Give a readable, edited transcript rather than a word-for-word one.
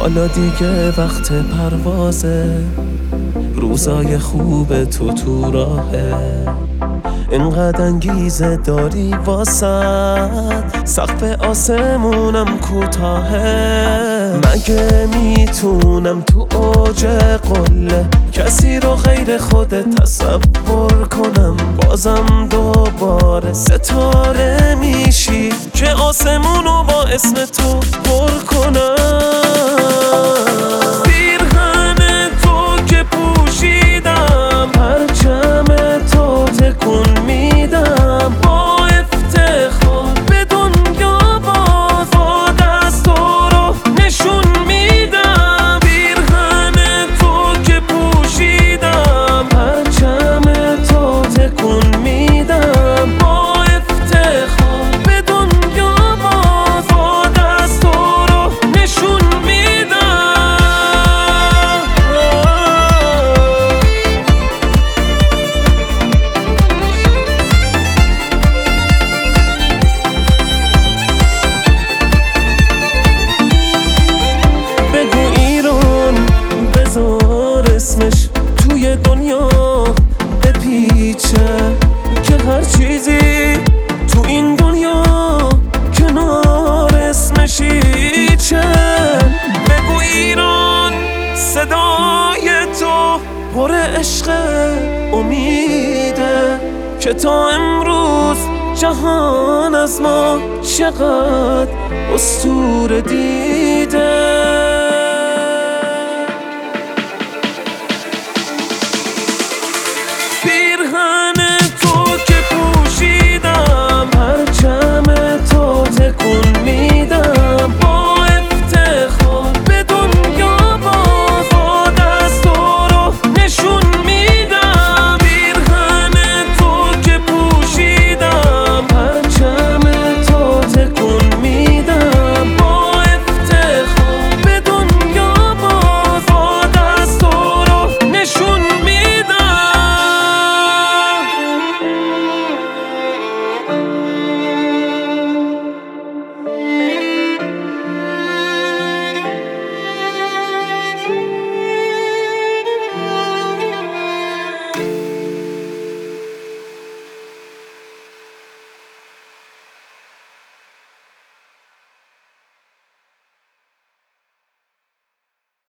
حالا دیگه وقت پروازه، روزای خوب تو راهه، اینقدر انگیزه داری واسد، سقف آسمونم کوتاهه. مگه میتونم تو اوج قله کسی رو غیر خودت تصور کنم؟ بازم دوباره ستاره میشی که آسمونو با اسم تو پر کنم. پیرهن تو که پوشیدم، پرچم تو تکون میدم، با افتخار به دنیا باز با دست تو رو نشون میدم. پیرهن تو که پوشیدم، پرچم تو تکون میدم، با افتخار به دنیا باز با دست تو رو نشون میدم. بگو ایران، بذار اسمش توی دنیا بپیچه، که هر چیزی تو این دنیا کنار اسمش هیچه. بگو ایران، صدای تو پر عشق امیده، که تا امروز جهان از ما چقدر اسطوره دیده.